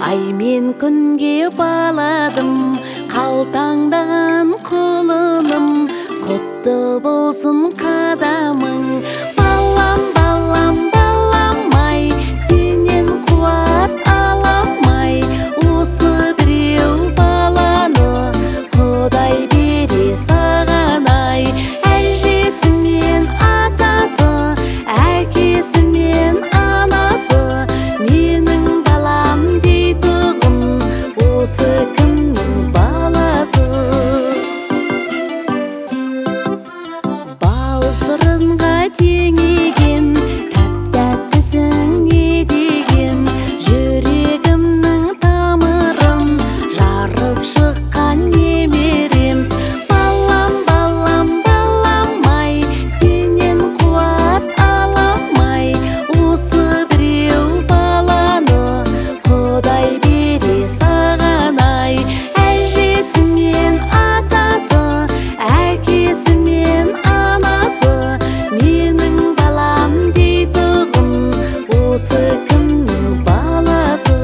Ай мен күнге баладым, қалтаңдан құлыным, құтты болсын қадамың. Балам, балам, балам ай, сенен қуат аламай. Осы біреу баланы Құдай бере саған ай. Әжесі мен атасы, әкесі мен анасы, менің балам дейтұғын осы кімнің баласы. Бал шырынға теңеген, тәп-тәттісің не деген, жүрегімнің тамырын жарып шыққан немерем. Балам, балам, балам ай, сенен қуат аламай. Осы біреу баланы Құдай бере саған ай. Әжесі мен атасы, әкесі мен анасы, менің балам дейтұғын осы кімнің баласы.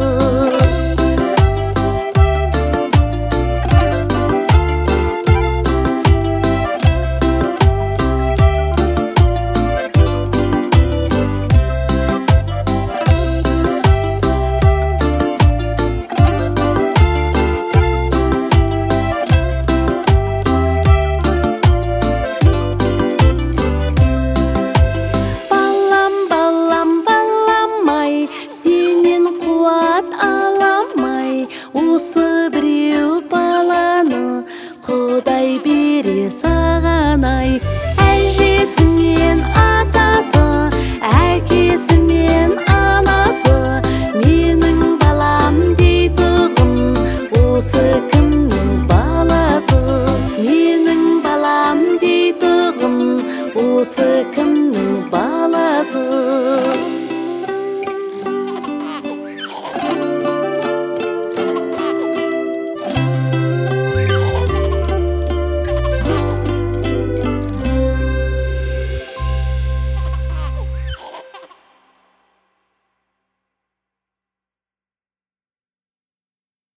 Балам, балам, балам ай, сенен қуат аламай. Осы бір